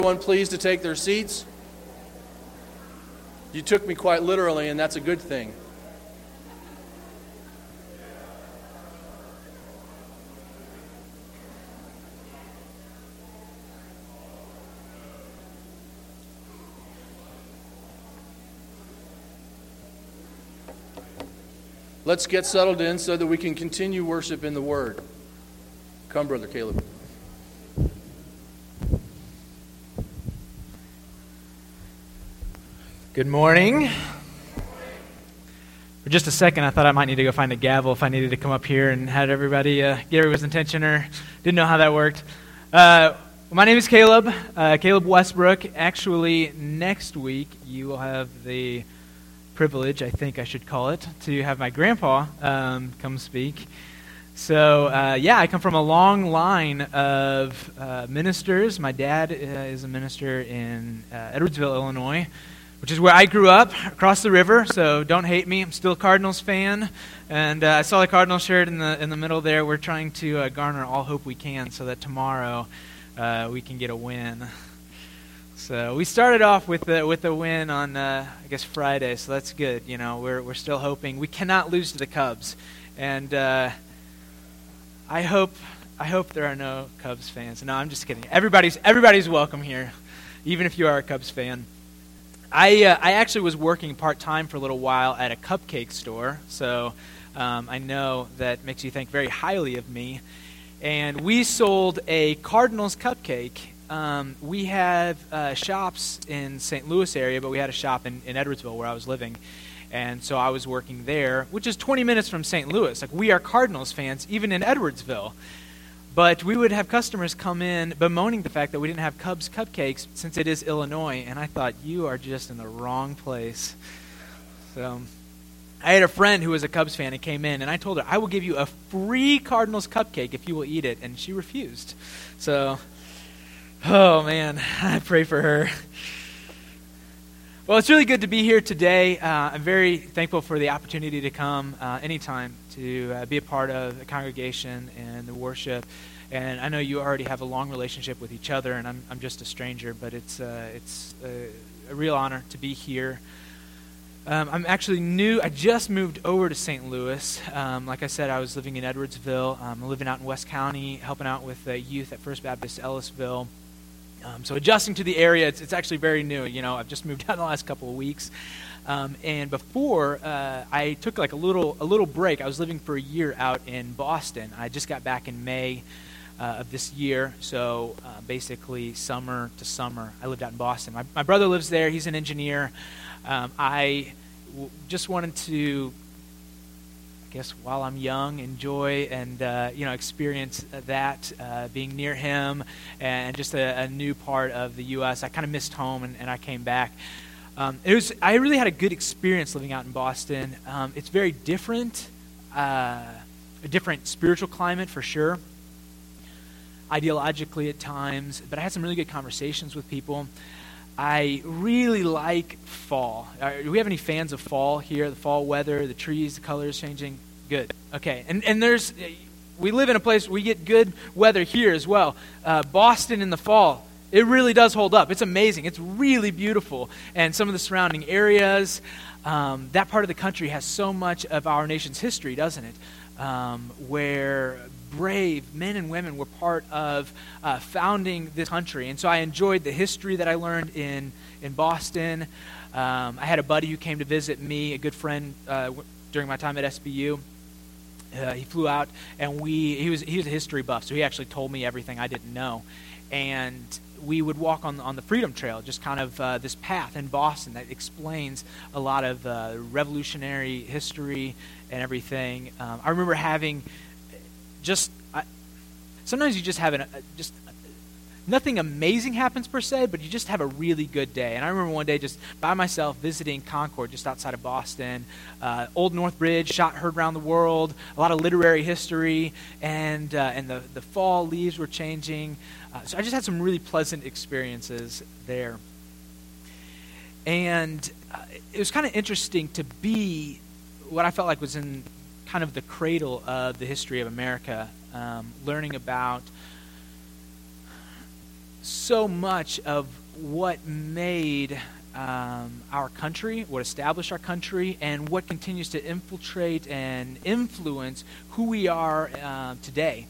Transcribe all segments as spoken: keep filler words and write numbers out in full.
Everyone pleased to take their seats? You took me quite literally, and that's a good thing. Let's get settled in so that we can continue worship in the Word. Come, Brother Caleb. Good morning. For just a second, I thought I might need to go find a gavel if I needed to come up here and had everybody uh, get everyone's attention, or didn't know how that worked. Uh, my name is Caleb, uh, Caleb Westbrook. Actually, next week you will have the privilege, I think I should call it, to have my grandpa um, come speak. So, uh, yeah, I come from a long line of uh, ministers. My dad uh, is a minister in uh, Edwardsville, Illinois, which is where I grew up, across the river, so don't hate me. I'm still a Cardinals fan, and uh, I saw the Cardinals shirt in the in the middle there. We're trying to uh, garner all hope we can so that tomorrow uh, we can get a win. So we started off with the, with a win on, uh, I guess, Friday, so that's good. You know, we're we're still hoping. We cannot lose to the Cubs, and uh, I hope I hope there are no Cubs fans. No, I'm just kidding. Everybody's everybody's welcome here, even if you are a Cubs fan. I uh, I actually was working part-time for a little while at a cupcake store, so um, I know that makes you think very highly of me. And we sold a Cardinals cupcake. Um, we have uh, shops in Saint Louis area, but we had a shop in, in Edwardsville where I was living. And so I was working there, which is twenty minutes from Saint Louis. Like, we are Cardinals fans, even in Edwardsville. But we would have customers come in bemoaning the fact that we didn't have Cubs cupcakes since it is Illinois. And I thought, you are just in the wrong place. So I had a friend who was a Cubs fan and came in, and I told her, I will give you a free Cardinals cupcake if you will eat it. And she refused. So, oh man, I pray for her. Well, it's really good to be here today. Uh, I'm very thankful for the opportunity to come uh, anytime to uh, be a part of the congregation and the worship. And I know you already have a long relationship with each other, and I'm I'm just a stranger, but it's uh, it's a, a real honor to be here. Um, I'm actually new. I just moved over to Saint Louis. Um, like I said, I was living in Edwardsville. Um, I'm living out in West County, helping out with uh, youth at First Baptist Ellisville. Um, so adjusting to the area, it's, it's actually very new. You know, I've just moved out in the last couple of weeks. Um, and before, uh, I took like a little a little break. I was living for a year out in Boston. I just got back in May uh, of this year. So uh, basically summer to summer, I lived out in Boston. My, my brother lives there. He's an engineer. Um, I w- just wanted to, I guess, while I'm young, enjoy and uh, you know experience that, uh, being near him, and just a, a new part of the U S I kind of missed home, and, and I came back. Um, it was I really had a good experience living out in Boston. Um, it's very different, uh, a different spiritual climate for sure, ideologically at times, but I had some really good conversations with people. I really like fall. Uh, do we have any fans of fall here? The fall weather, the trees, the colors changing? Good. Okay. And and there's, we live in a place where we get good weather here as well. Uh, Boston in the fall, it really does hold up. It's amazing. It's really beautiful. And some of the surrounding areas, um, that part of the country has so much of our nation's history, doesn't it? Um, where brave men and women were part of uh, founding this country. And so I enjoyed the history that I learned in, in Boston. Um, I had a buddy who came to visit me, a good friend uh, w- during my time at S B U. Uh, he flew out, and we he was he was a history buff, so he actually told me everything I didn't know. And we would walk on on the Freedom Trail, just kind of uh, this path in Boston that explains a lot of uh, revolutionary history and everything. Um, I remember having just I, sometimes you just have an, uh, just nothing amazing happens per se, but you just have a really good day. And I remember one day just by myself visiting Concord, just outside of Boston, uh, Old North Bridge, shot heard around the world, a lot of literary history, and uh, and the the fall leaves were changing. Uh, so I just had some really pleasant experiences there. And uh, it was kind of interesting to be what I felt like was in kind of the cradle of the history of America, um, learning about so much of what made um, our country, what established our country, and what continues to infiltrate and influence who we are uh, today.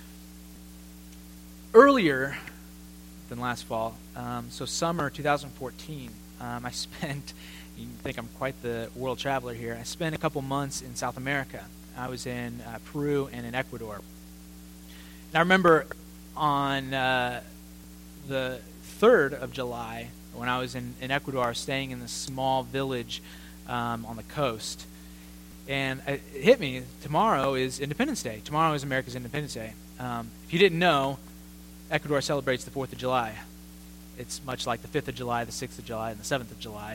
Earlier than last fall, um, so summer two thousand fourteen, um, I spent, you think I'm quite the world traveler here, I spent a couple months in South America. I was in uh, Peru and in Ecuador. And I remember on uh, the third of July, when I was in, in Ecuador, I was staying in this small village um, on the coast. And it hit me, tomorrow is Independence Day. Tomorrow is America's Independence Day. Um, if you didn't know, Ecuador celebrates the fourth of July. It's much like the fifth of July, the sixth of July, and the seventh of July.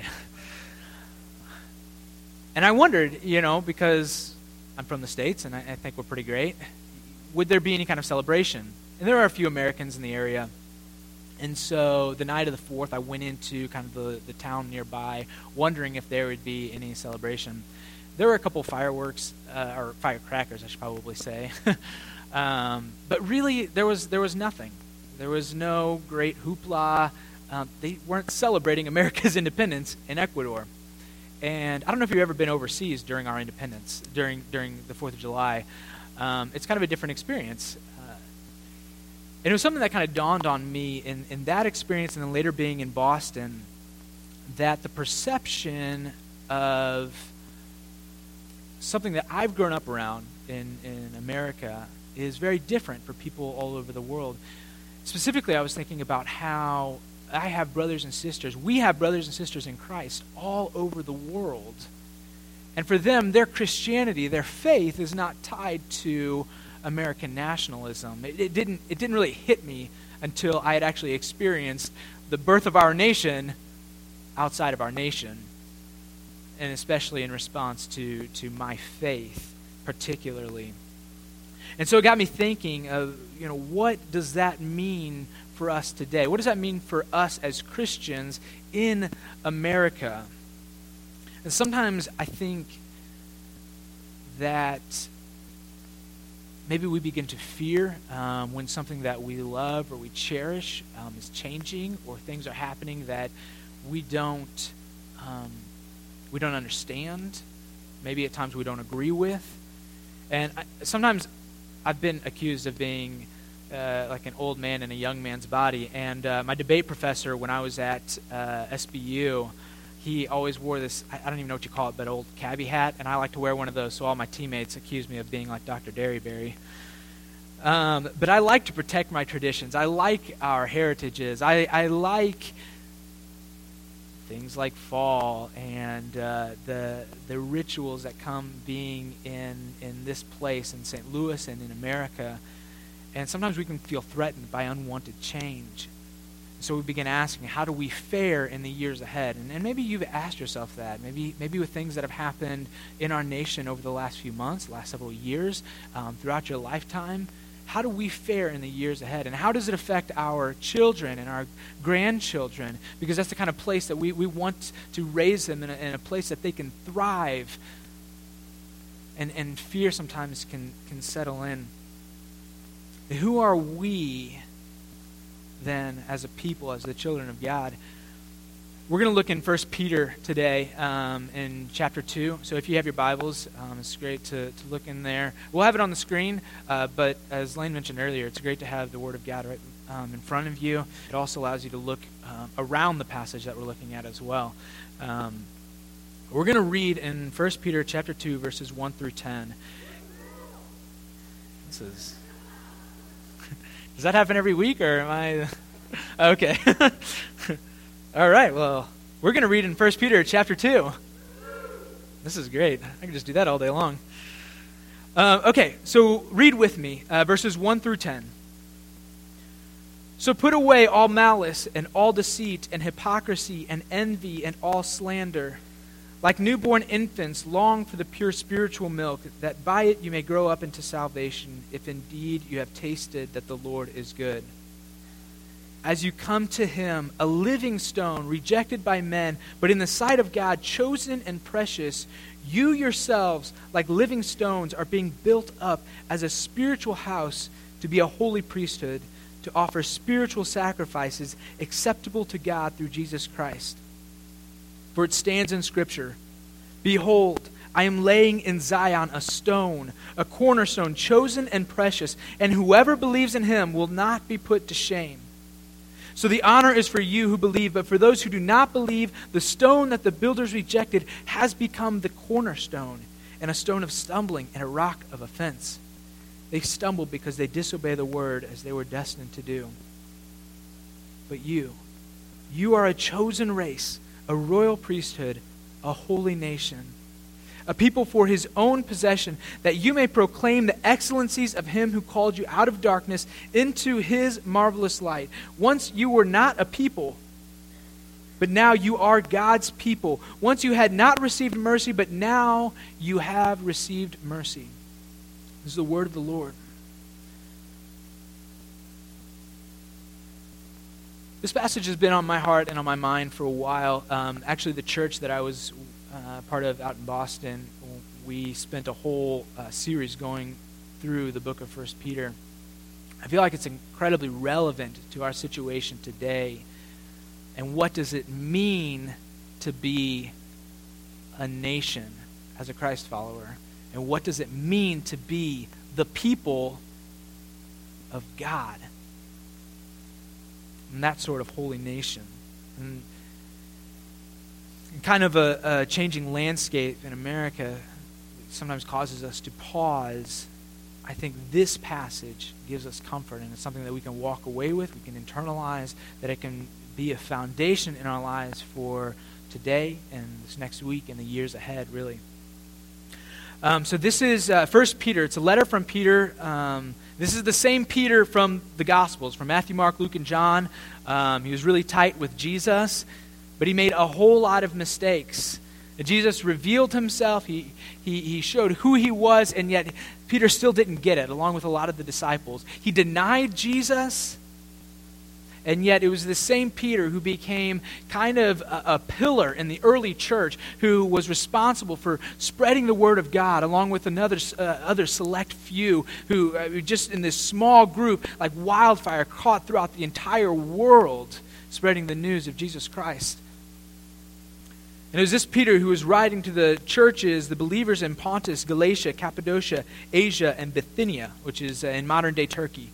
And I wondered, you know, because I'm from the States and I, I think we're pretty great, would there be any kind of celebration? And there are a few Americans in the area. And so the night of the fourth, I went into kind of the, the town nearby, wondering if there would be any celebration. There were a couple fireworks, uh, or firecrackers, I should probably say. um, but really, there was there was nothing. There was no great hoopla. Um, they weren't celebrating America's independence in Ecuador. And I don't know if you've ever been overseas during our independence, during during the fourth of July. Um, it's kind of a different experience. Uh, and it was something that kind of dawned on me in, in that experience and then later being in Boston, that the perception of something that I've grown up around in, in America is very different for people all over the world. Specifically, I was thinking about how I have brothers and sisters. We have brothers and sisters in Christ all over the world. And for them, their Christianity, their faith is not tied to American nationalism. It, it didn't it didn't really hit me until I had actually experienced the birth of our nation outside of our nation. And especially in response to, to my faith, particularly. And so it got me thinking of, you know, what does that mean for us today? What does that mean for us as Christians in America? And sometimes I think that maybe we begin to fear um, when something that we love or we cherish um, is changing, or things are happening that we don't um, we don't understand. Maybe at times we don't agree with. And I, sometimes I've been accused of being uh, like an old man in a young man's body. And uh, my debate professor, when I was at uh, S B U, he always wore this, I, I don't even know what you call it, but old cabbie hat. And I like to wear one of those, so all my teammates accuse me of being like Doctor Derryberry. Um, but I like to protect my traditions. I like our heritages. I, I like things like fall and uh, the the rituals that come being in in this place in Saint Louis and in America. And sometimes we can feel threatened by unwanted change. So we begin asking, how do we fare in the years ahead? And, and maybe you've asked yourself that. Maybe maybe with things that have happened in our nation over the last few months, last several years, um, throughout your lifetime. How do we fare in the years ahead? And how does it affect our children and our grandchildren? Because that's the kind of place that we, we want to raise them in a, in a place that they can thrive. And, and fear sometimes can, can settle in. Who are we then as a people, as the children of God? We're going to look in First Peter today um, in chapter two. So if you have your Bibles, um, it's great to, to look in there. We'll have it on the screen, uh, but as Lane mentioned earlier, it's great to have the Word of God right um, in front of you. It also allows you to look uh, around the passage that we're looking at as well. Um, we're going to read in First Peter chapter two, verses one through ten. This is... Does that happen every week, or am I... Okay. All right, well, we're going to read in First Peter chapter two. This is great. I can just do that all day long. Uh, okay, so read with me, uh, verses one through ten. So put away all malice and all deceit and hypocrisy and envy and all slander. Like newborn infants, long for the pure spiritual milk, that by it you may grow up into salvation, if indeed you have tasted that the Lord is good. As you come to him, a living stone, rejected by men, but in the sight of God, chosen and precious, you yourselves, like living stones, are being built up as a spiritual house to be a holy priesthood, to offer spiritual sacrifices acceptable to God through Jesus Christ. For it stands in Scripture, "Behold, I am laying in Zion a stone, a cornerstone, chosen and precious, and whoever believes in him will not be put to shame." So the honor is for you who believe, but for those who do not believe, the stone that the builders rejected has become the cornerstone, and a stone of stumbling and a rock of offense. They stumbled because they disobey the word as they were destined to do. But you, you are a chosen race, a royal priesthood, a holy nation, a people for his own possession, that you may proclaim the excellencies of him who called you out of darkness into his marvelous light. Once you were not a people, but now you are God's people. Once you had not received mercy, but now you have received mercy. This is the word of the Lord. This passage has been on my heart and on my mind for a while. Um, actually, the church that I was uh, part of out in Boston, we spent a whole uh, series going through the book of First Peter. I feel like it's incredibly relevant to our situation today. And what does it mean to be a nation as a Christ follower? And what does it mean to be the people of God? And that sort of holy nation. And kind of a, a changing landscape in America sometimes causes us to pause. I think this passage gives us comfort, and it's something that we can walk away with, we can internalize, that it can be a foundation in our lives for today and this next week and the years ahead, really. Um, so this is uh, First Peter. It's a letter from Peter. Um, this is the same Peter from the Gospels, from Matthew, Mark, Luke, and John. Um, he was really tight with Jesus, but he made a whole lot of mistakes. Jesus revealed himself. He, he, he showed who he was, and yet Peter still didn't get it, along with a lot of the disciples. He denied Jesus, and yet it was the same Peter who became kind of a, a pillar in the early church, who was responsible for spreading the word of God, along with another uh, other select few who uh, just in this small group, like wildfire, caught throughout the entire world, spreading the news of Jesus Christ. And it was this Peter who was writing to the churches, the believers in Pontus, Galatia, Cappadocia, Asia, and Bithynia, which is uh, in modern-day Turkey.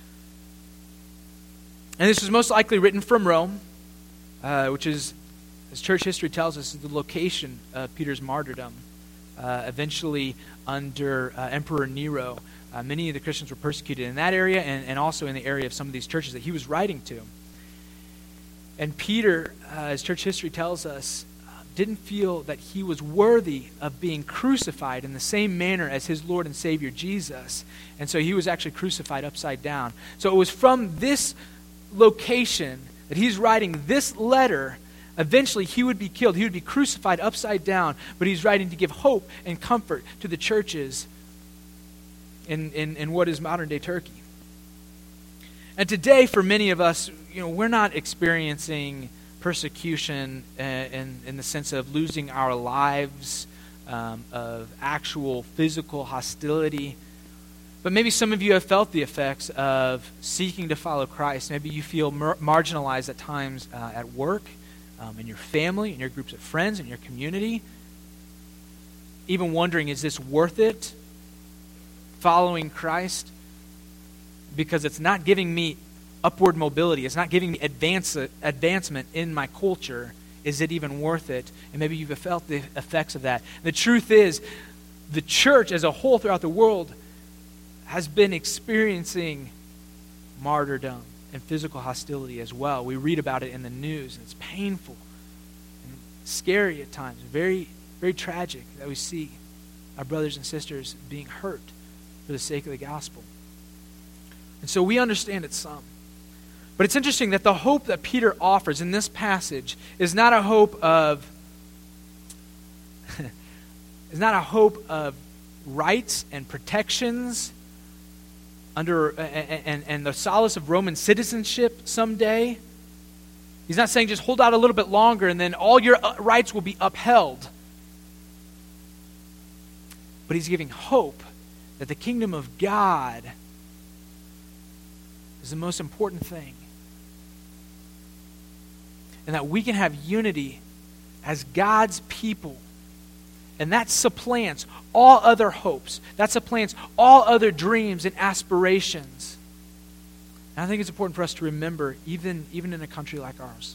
And this was most likely written from Rome, uh, which is, as church history tells us, is the location of Peter's martyrdom. Uh, eventually, under uh, Emperor Nero, uh, many of the Christians were persecuted in that area, and, and also in the area of some of these churches that he was writing to. And Peter, uh, as church history tells us, didn't feel that he was worthy of being crucified in the same manner as his Lord and Savior Jesus. And so he was actually crucified upside down. So it was from this location that he's writing this letter. Eventually he would be killed. He would be crucified upside down. But he's writing to give hope and comfort to the churches in, in, in what is modern-day Turkey. And today, for many of us, you know, we're not experiencing persecution uh, in, in the sense of losing our lives, um, of actual physical hostility. But maybe some of you have felt the effects of seeking to follow Christ. Maybe you feel mar- marginalized at times uh, at work, um, in your family, in your groups of friends, in your community. Even wondering, is this worth it, following Christ? Because it's not giving me upward mobility. It's not giving me advance, advancement in my culture. Is it even worth it? And maybe you've felt the effects of that. The truth is, the church as a whole throughout the world has been experiencing martyrdom and physical hostility as well. We read about it in the news, and it's painful and scary at times. Very, very tragic that we see our brothers and sisters being hurt for the sake of the gospel. And so we understand it some. But it's interesting that the hope that Peter offers in this passage is not a hope of is not a hope of rights and protections under and, and, and the solace of Roman citizenship someday. He's not saying just hold out a little bit longer and then all your rights will be upheld. But he's giving hope that the kingdom of God is the most important thing. And that we can have unity as God's people. And that supplants all other hopes. That supplants all other dreams and aspirations. And I think it's important for us to remember, even, even in a country like ours.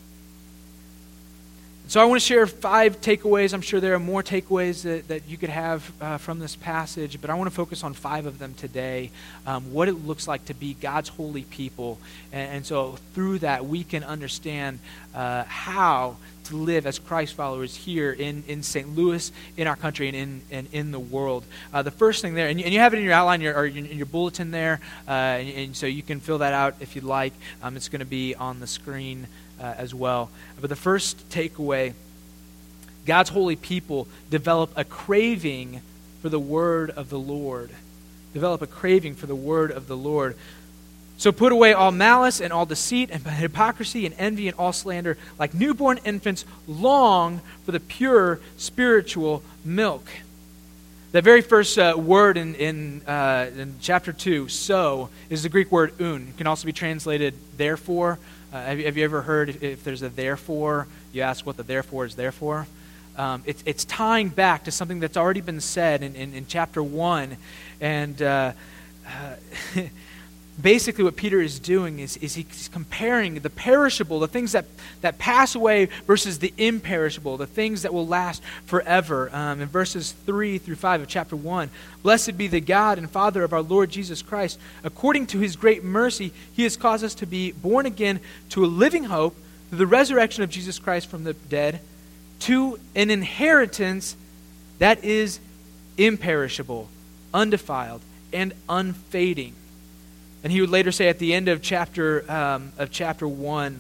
So I want to share five takeaways. I'm sure there are more takeaways that, that you could have uh, from this passage, but I want to focus on five of them today. Um, what it looks like to be God's holy people. And, and so through that, we can understand uh, how to live as Christ followers here in, in Saint Louis, in our country, and in, and in the world. Uh, the first thing there, and you, and you have it in your outline your, or in your bulletin there, uh, and, and so you can fill that out if you'd like. Um, it's going to be on the screen Uh, as well. But the first takeaway, God's holy people develop a craving for the word of the Lord. Develop a craving for the word of the Lord. So put away all malice and all deceit and hypocrisy and envy and all slander. Like newborn infants, long for the pure spiritual milk. The very first uh, word in, in, uh, in chapter two, so, is the Greek word un. It can also be translated therefore. Uh, have, you, have you ever heard if, if there's a therefore, you ask what the therefore is there for? Um, it's, it's tying back to something that's already been said in, in, in chapter one. And uh, uh, basically what Peter is doing is, is he's comparing the perishable, the things that, that pass away versus the imperishable, the things that will last forever. Um, in verses three through five of chapter one, blessed be the God and Father of our Lord Jesus Christ. According to his great mercy, he has caused us to be born again to a living hope through the resurrection of Jesus Christ from the dead, to an inheritance that is imperishable, undefiled, and unfading. And he would later say at the end of chapter um, of chapter one,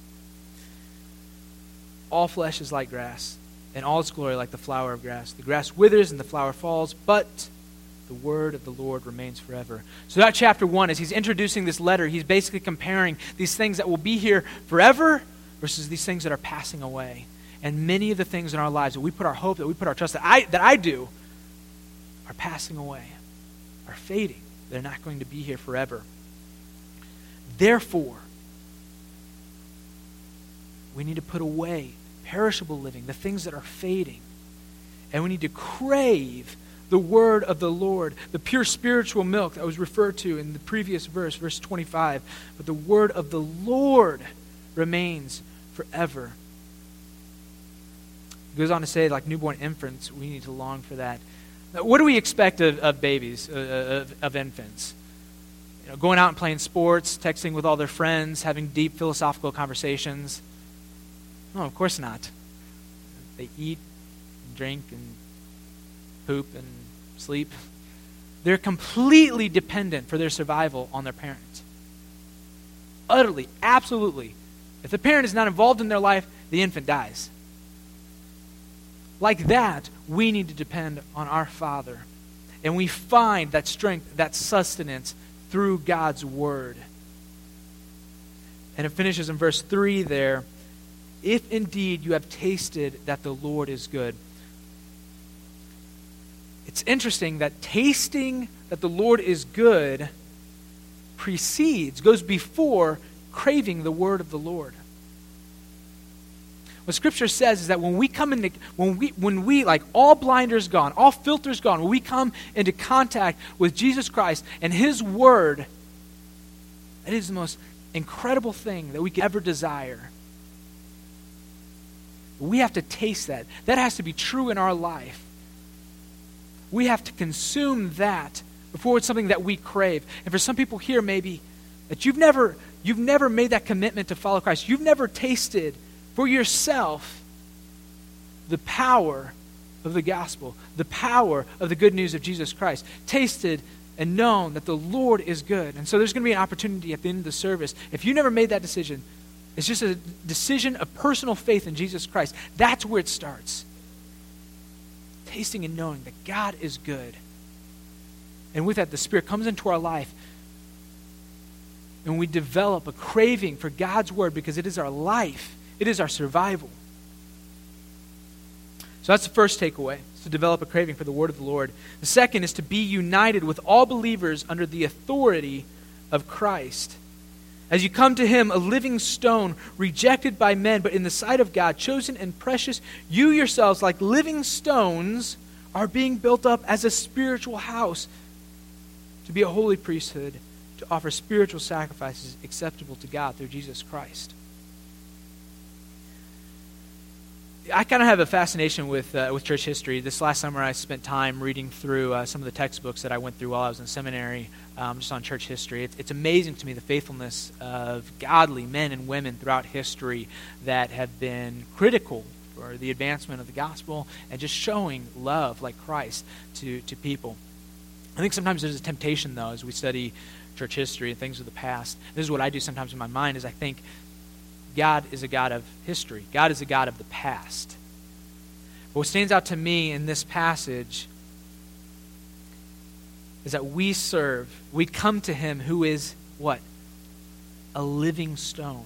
all flesh is like grass, and all its glory like the flower of grass. The grass withers and the flower falls, but the word of the Lord remains forever. So that chapter one, as he's introducing this letter, he's basically comparing these things that will be here forever versus these things that are passing away. And many of the things in our lives that we put our hope, that we put our trust, that I, that I do, are passing away, are fading. They're not going to be here forever. Therefore, we need to put away perishable living, the things that are fading. And we need to crave the word of the Lord, the pure spiritual milk that was referred to in the previous verse, verse twenty-five. But the word of the Lord remains forever. It goes on to say, like newborn infants, we need to long for that. Now, what do we expect of, of babies, uh, of, of infants? You know, going out and playing sports, texting with all their friends, having deep philosophical conversations? No, of course not. They eat, and drink, and poop, and sleep. They're completely dependent for their survival on their parents. Utterly, absolutely. If the parent is not involved in their life, the infant dies. Like that, we need to depend on our Father. And we find that strength, that sustenance through God's Word. And it finishes in verse three there. If indeed you have tasted that the Lord is good. It's interesting that tasting that the Lord is good precedes, goes before craving the word of the Lord. What Scripture says is that when we come into, when we, when we, like all blinders gone, all filters gone, when we come into contact with Jesus Christ and His Word, that is the most incredible thing that we could ever desire. We have to taste that. That has to be true in our life. We have to consume that before it's something that we crave. And for some people here, maybe, that you've never, you've never made that commitment to follow Christ. You've never tasted for yourself the power of the gospel, the power of the good news of Jesus Christ. Tasted and known that the Lord is good. And so there's going to be an opportunity at the end of the service. If you never made that decision, it's just a decision of personal faith in Jesus Christ. That's where it starts. Tasting and knowing that God is good. And with that, the Spirit comes into our life. And we develop a craving for God's Word because it is our life. It is our survival. So that's the first takeaway, is to develop a craving for the word of the Lord. The second is to be united with all believers under the authority of Christ. As you come to him, a living stone, rejected by men, but in the sight of God, chosen and precious, you yourselves, like living stones, are being built up as a spiritual house to be a holy priesthood, to offer spiritual sacrifices acceptable to God through Jesus Christ. I kind of have a fascination with uh, with church history. This last summer I spent time reading through uh, some of the textbooks that I went through while I was in seminary, um, just on church history. It's, it's amazing to me the faithfulness of godly men and women throughout history that have been critical for the advancement of the gospel and just showing love like Christ to, to people. I think sometimes there's a temptation, though, as we study church history and things of the past. This is what I do sometimes in my mind, is I think God is a God of history. God is a God of the past. But what stands out to me in this passage is that we serve, we come to him who is what? A living stone.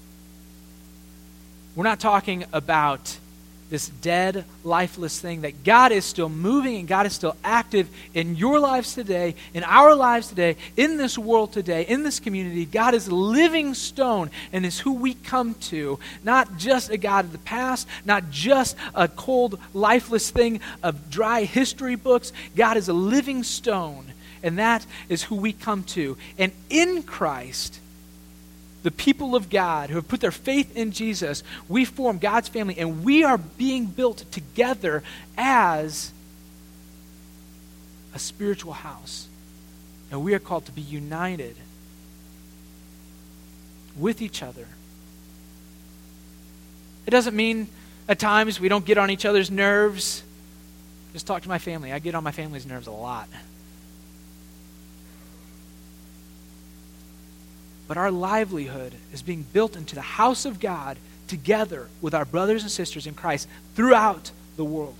We're not talking about this dead, lifeless thing, that God is still moving and God is still active in your lives today, in our lives today, in this world today, in this community. God is a living stone and is who we come to. Not just a God of the past, not just a cold, lifeless thing of dry history books. God is a living stone, and that is who we come to. And in Christ, the people of God who have put their faith in Jesus, we form God's family, and we are being built together as a spiritual house. And we are called to be united with each other. It doesn't mean at times we don't get on each other's nerves. Just talk to my family. I get on my family's nerves a lot. But our livelihood is being built into the house of God together with our brothers and sisters in Christ throughout the world.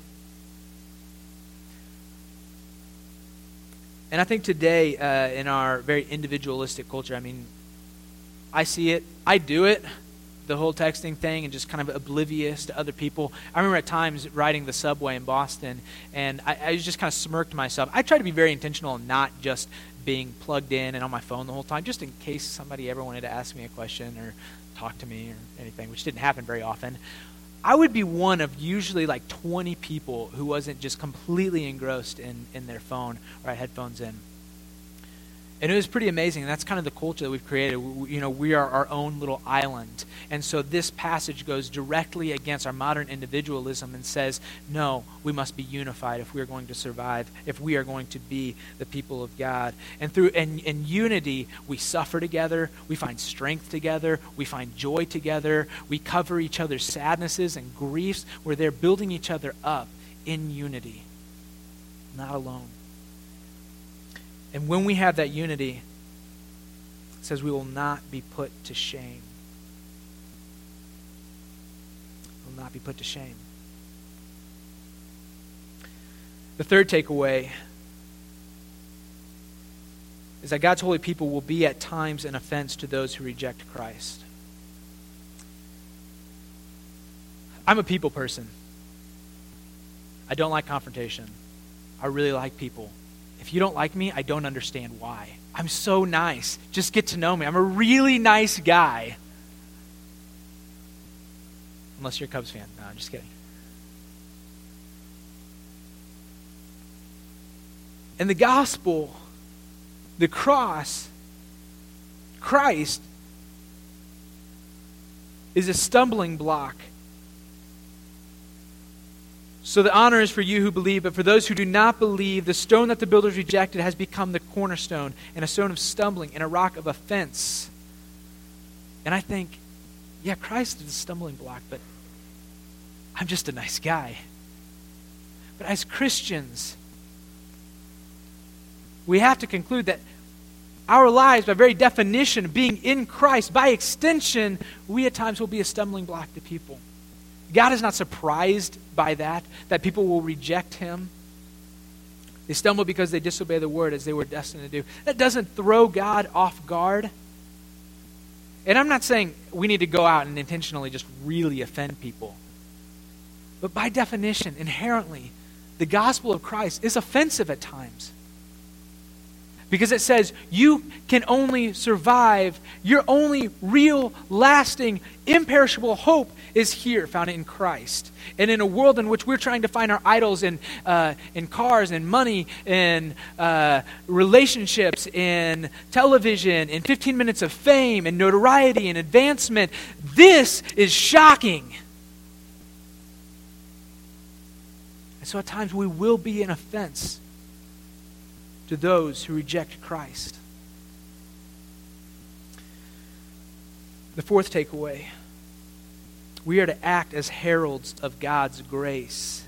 And I think today, uh, in our very individualistic culture, I mean, I see it, I do it, the whole texting thing, and just kind of oblivious to other people. I remember at times riding the subway in Boston, and I, I just kind of smirked to myself. I try to be very intentional and not just being plugged in and on my phone the whole time, just in case somebody ever wanted to ask me a question or talk to me or anything, which didn't happen very often. I would be one of usually like twenty people who wasn't just completely engrossed in, in their phone or had headphones in. And it was pretty amazing, and that's kind of the culture that we've created. We, you know, we are our own little island. And so this passage goes directly against our modern individualism and says, no, we must be unified if we are going to survive, if we are going to be the people of God. And through in, in unity, we suffer together, we find strength together, we find joy together, we cover each other's sadnesses and griefs. We're there building each other up in unity, not alone. And when we have that unity, it says we will not be put to shame. We will not be put to shame. The third takeaway is that God's holy people will be at times an offense to those who reject Christ. I'm a people person. I don't like confrontation. I really like people. If you don't like me, I don't understand why. I'm so nice. Just get to know me. I'm a really nice guy. Unless you're a Cubs fan. No, I'm just kidding. And the gospel, the cross, Christ, is a stumbling block. So the honor is for you who believe, but for those who do not believe, the stone that the builders rejected has become the cornerstone, and a stone of stumbling, and a rock of offense. And I think, yeah, Christ is a stumbling block, but I'm just a nice guy. But as Christians, we have to conclude that our lives, by very definition, being in Christ, by extension, we at times will be a stumbling block to people. God is not surprised by that, that people will reject him. They stumble because they disobey the word as they were destined to do. That doesn't throw God off guard. And I'm not saying we need to go out and intentionally just really offend people. But by definition, inherently, the gospel of Christ is offensive at times. Because it says you can only survive, your only real, lasting, imperishable hope is here, found in Christ. And in a world in which we're trying to find our idols in uh, in cars and money and uh, relationships, in television, in fifteen minutes of fame and notoriety and advancement, this is shocking. And so at times we will be an offense to those who reject Christ. The fourth takeaway, we are to act as heralds of God's grace.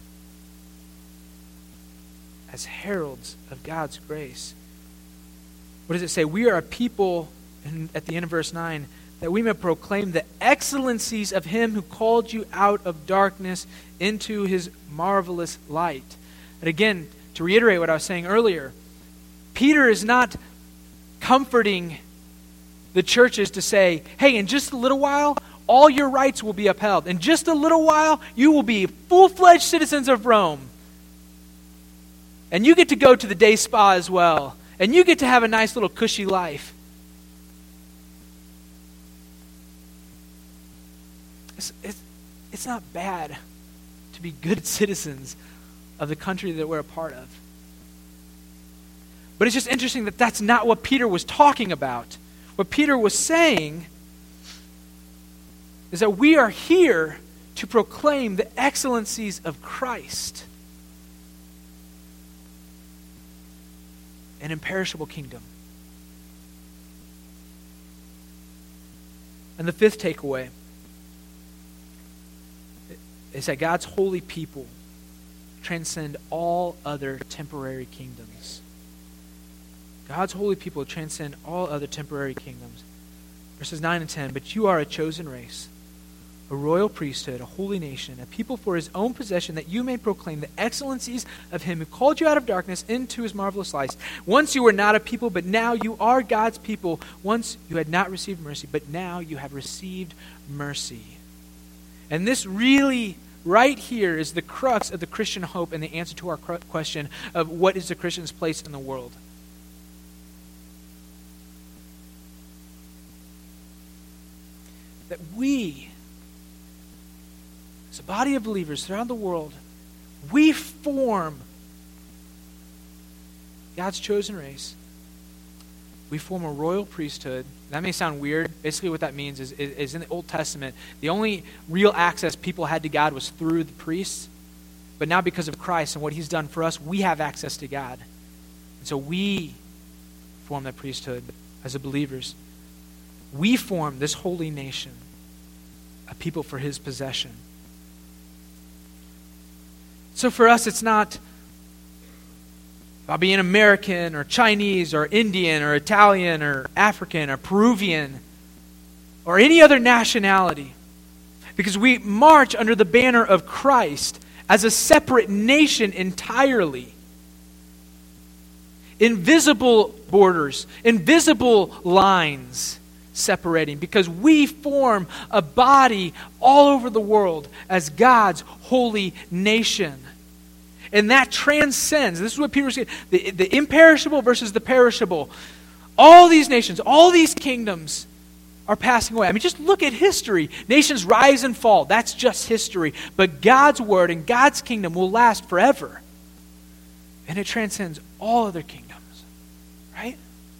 As heralds of God's grace. What does it say? We are a people, in, at the end of verse nine, that we may proclaim the excellencies of him who called you out of darkness into his marvelous light. And again, to reiterate what I was saying earlier, Peter is not comforting the churches to say, hey, in just a little while, all your rights will be upheld. In just a little while, you will be full-fledged citizens of Rome. And you get to go to the day spa as well. And you get to have a nice little cushy life. It's, it's, it's not bad to be good citizens of the country that we're a part of. But it's just interesting that that's not what Peter was talking about. What Peter was saying is that we are here to proclaim the excellencies of Christ, an imperishable kingdom. And the fifth takeaway is that God's holy people transcend all other temporary kingdoms. God's holy people transcend all other temporary kingdoms. Verses nine and ten, but you are a chosen race, a royal priesthood, a holy nation, a people for his own possession, that you may proclaim the excellencies of him who called you out of darkness into his marvelous light. Once you were not a people, but now you are God's people. Once you had not received mercy, but now you have received mercy. And this really, right here, is the crux of the Christian hope and the answer to our question of what is the Christian's place in the world. That we, as a body of believers throughout the world, we form God's chosen race. We form a royal priesthood. That may sound weird. Basically what that means is, is, is in the Old Testament, the only real access people had to God was through the priests. But now because of Christ and what he's done for us, we have access to God. And so we form that priesthood as a believers. We form this holy nation, a people for his possession. So for us, it's not about being American or Chinese or Indian or Italian or African or Peruvian or any other nationality. Because we march under the banner of Christ as a separate nation entirely. Invisible borders, invisible lines separating, because we form a body all over the world as God's holy nation. And that transcends, this is what Peter was saying, the, the imperishable versus the perishable. All these nations, all these kingdoms are passing away. I mean, just look at history. Nations rise and fall. That's just history. But God's word and God's kingdom will last forever. And it transcends all other kingdoms. Right?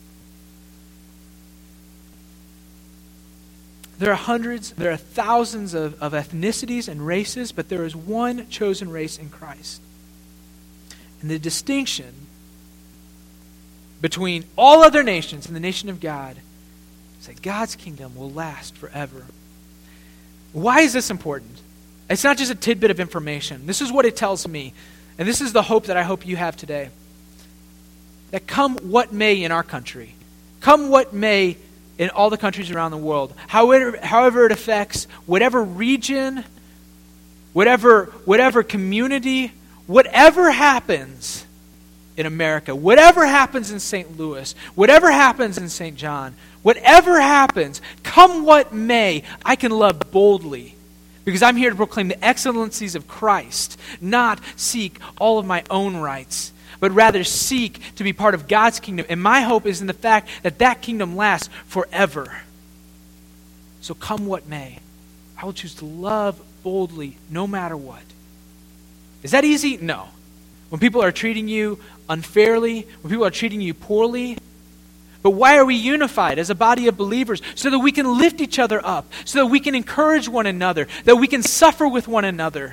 There are hundreds, there are thousands of, of ethnicities and races, but there is one chosen race in Christ. And the distinction between all other nations and the nation of God is that God's kingdom will last forever. Why is this important? It's not just a tidbit of information. This is what it tells me. And this is the hope that I hope you have today. That come what may in our country, come what may in all the countries around the world, however, however it affects whatever region, whatever, whatever community, whatever happens in America, whatever happens in Saint Louis, whatever happens in Saint John, whatever happens, come what may, I can love boldly. Because I'm here to proclaim the excellencies of Christ, not seek all of my own rights. but rather seek to be part of God's kingdom. And my hope is in the fact that that kingdom lasts forever. So come what may, I will choose to love boldly no matter what. Is that easy? No. When people are treating you unfairly, when people are treating you poorly. But why are we unified as a body of believers? So that we can lift each other up, so that we can encourage one another, that we can suffer with one another.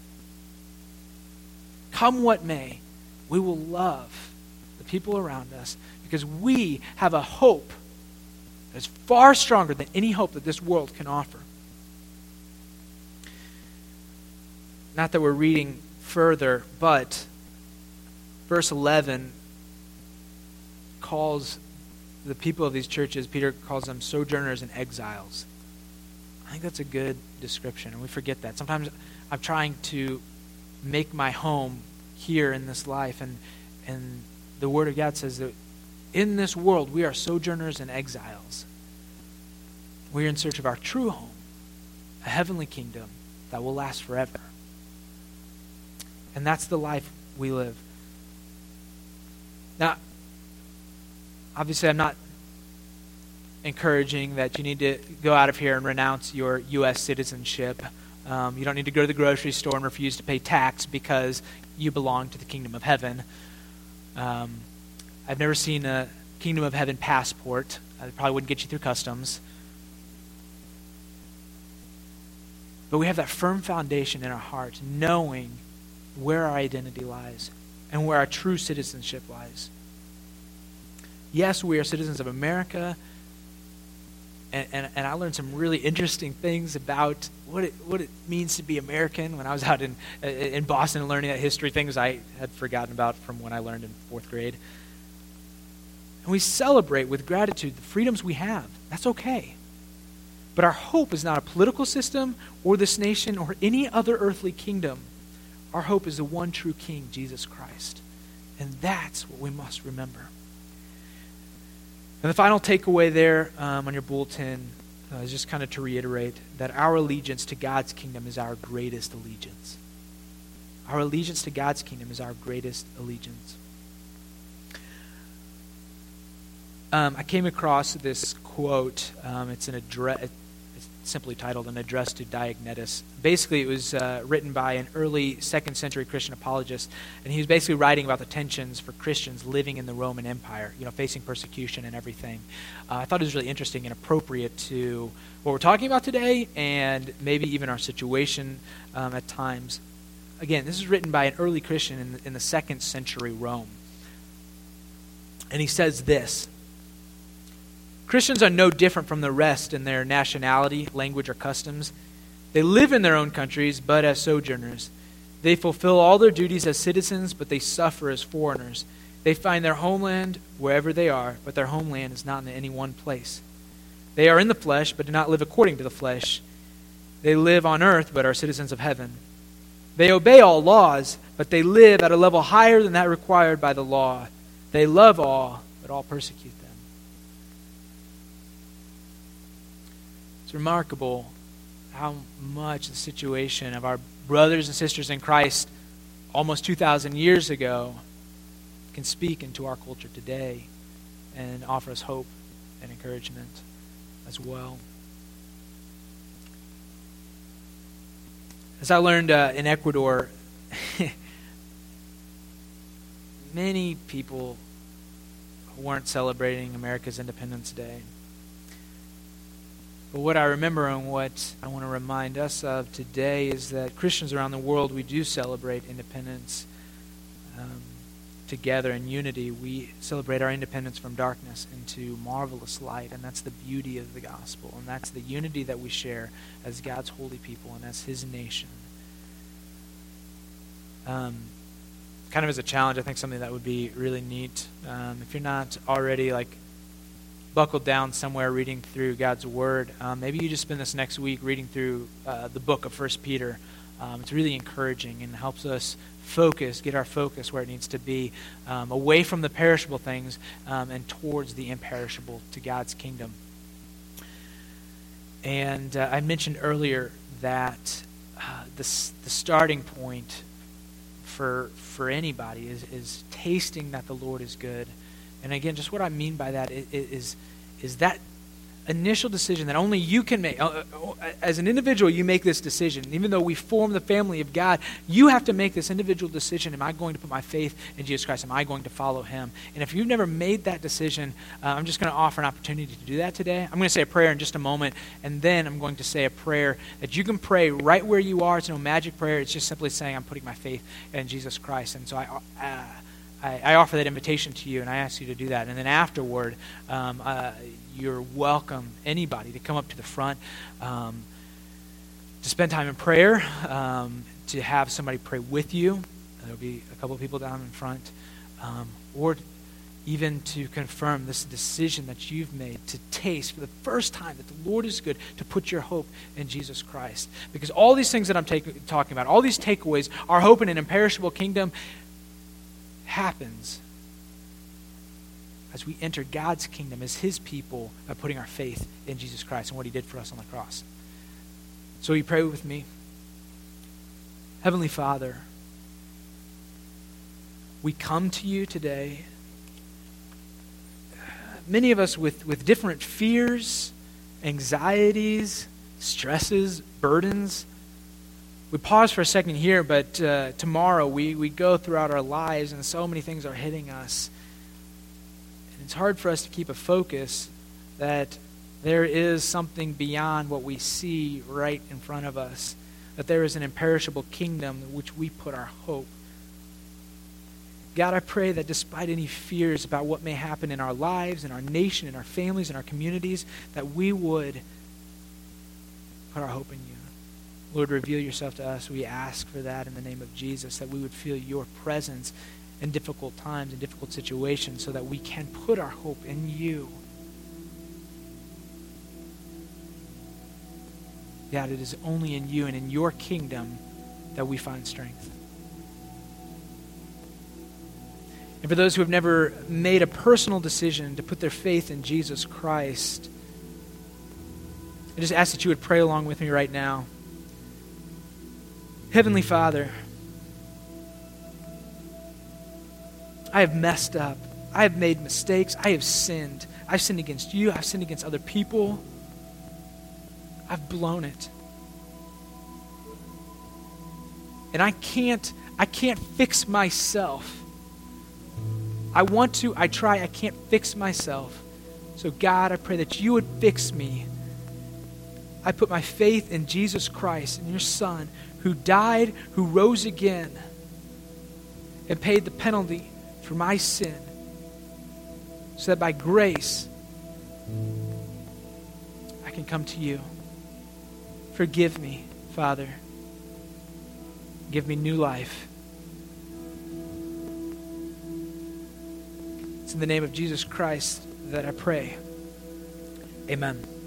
Come what may, we will love the people around us because we have a hope that is far stronger than any hope that this world can offer. Not that we're reading further, but verse eleven calls the people of these churches, Peter calls them sojourners and exiles. I think that's a good description, and we forget that. Sometimes I'm trying to make my home here in this life, and and the Word of God says that in this world we are sojourners and exiles. We're in search of our true home, a heavenly kingdom that will last forever. And that's the life we live. Now, obviously I'm not encouraging that you need to go out of here and renounce your U S citizenship. Um, you don't need to go to the grocery store and refuse to pay tax because you belong to the kingdom of heaven. Um, I've never seen a kingdom of heaven passport. It probably wouldn't get you through customs. But we have that firm foundation in our hearts, knowing where our identity lies and where our true citizenship lies. Yes, we are citizens of America, and, and, and I learned some really interesting things about what it what it means to be American when I was out in in Boston learning that history, things I had forgotten about from when I learned in fourth grade. And we celebrate with gratitude the freedoms we have. That's okay. But our hope is not a political system or this nation or any other earthly kingdom. Our hope is the one true King, Jesus Christ. And that's what we must remember. And the final takeaway there um, on your bulletin uh, is just kind of to reiterate that our allegiance to God's kingdom is our greatest allegiance. Our allegiance to God's kingdom is our greatest allegiance. Um, I came across this quote. Um, it's an address. It's simply titled "An Address to Diognetus." Basically, it was uh, written by an early second century Christian apologist, and he was basically writing about the tensions for Christians living in the Roman Empire, you know, facing persecution and everything. Uh, I thought it was really interesting and appropriate to what we're talking about today, and maybe even our situation um, at times. Again, this is written by an early Christian in the, in the second century Rome, and he says this. Christians are no different from the rest in their nationality, language, or customs. They live in their own countries, but as sojourners. They fulfill all their duties as citizens, but they suffer as foreigners. They find their homeland wherever they are, but their homeland is not in any one place. They are in the flesh, but do not live according to the flesh. They live on earth, but are citizens of heaven. They obey all laws, but they live at a level higher than that required by the law. They love all, but all persecute them. It's remarkable how much the situation of our brothers and sisters in Christ almost two thousand years ago can speak into our culture today and offer us hope and encouragement as well. As I learned uh, in Ecuador, many people weren't celebrating America's Independence Day. But what I remember and what I want to remind us of today is that Christians around the world, we do celebrate independence um, together in unity. We celebrate our independence from darkness into marvelous light, and that's the beauty of the gospel, and that's the unity that we share as God's holy people and as His nation. Um, kind of as a challenge, I think something that would be really neat. Um, if you're not already like buckled down somewhere reading through God's Word, um, maybe you just spend this next week reading through uh, the book of First Peter. Um, it's really encouraging and helps us focus, get our focus where it needs to be, um, away from the perishable things um, and towards the imperishable, to God's kingdom. And uh, I mentioned earlier that uh, the, the starting point for for anybody is, is tasting that the Lord is good. And again, just what I mean by that is, is, is that initial decision that only you can make. As an individual, you make this decision. Even though we form the family of God, you have to make this individual decision. Am I going to put my faith in Jesus Christ? Am I going to follow him? And if you've never made that decision, uh, I'm just going to offer an opportunity to do that today. I'm going to say a prayer in just a moment, and then I'm going to say a prayer that you can pray right where you are. It's no magic prayer. It's just simply saying, I'm putting my faith in Jesus Christ. And so I... Uh, I, I offer that invitation to you, and I ask you to do that. And then afterward, um, uh, you're welcome, anybody, to come up to the front, um, to spend time in prayer, um, to have somebody pray with you. There'll be a couple of people down in front, um, or even to confirm this decision that you've made to taste for the first time that the Lord is good, to put your hope in Jesus Christ. Because all these things that I'm take, talking about, all these takeaways, our hope in an imperishable kingdom, happens as we enter God's kingdom as his people by putting our faith in Jesus Christ and what he did for us on the cross. So will you pray with me? Heavenly Father, we come to you today, many of us with, with different fears, anxieties, stresses, burdens. We pause for a second here, but uh, tomorrow we, we go throughout our lives and so many things are hitting us. And it's hard for us to keep a focus that there is something beyond what we see right in front of us, that there is an imperishable kingdom in which we put our hope. God, I pray that despite any fears about what may happen in our lives, in our nation, in our families, in our communities, that we would put our hope in you. Lord, reveal yourself to us. We ask for that in the name of Jesus, that we would feel your presence in difficult times, in difficult situations, so that we can put our hope in you. God, it is only in you and in your kingdom that we find strength. And for those who have never made a personal decision to put their faith in Jesus Christ, I just ask that you would pray along with me right now. Heavenly Father, I have messed up. I have made mistakes. I have sinned. I've sinned against you. I've sinned against other people. I've blown it. And I can't, I can't fix myself. I want to, I try, I can't fix myself. So God, I pray that you would fix me. I put my faith in Jesus Christ and your Son, who died, who rose again, and paid the penalty for my sin, so that by grace I can come to you. Forgive me, Father. Give me new life. It's in the name of Jesus Christ that I pray. Amen.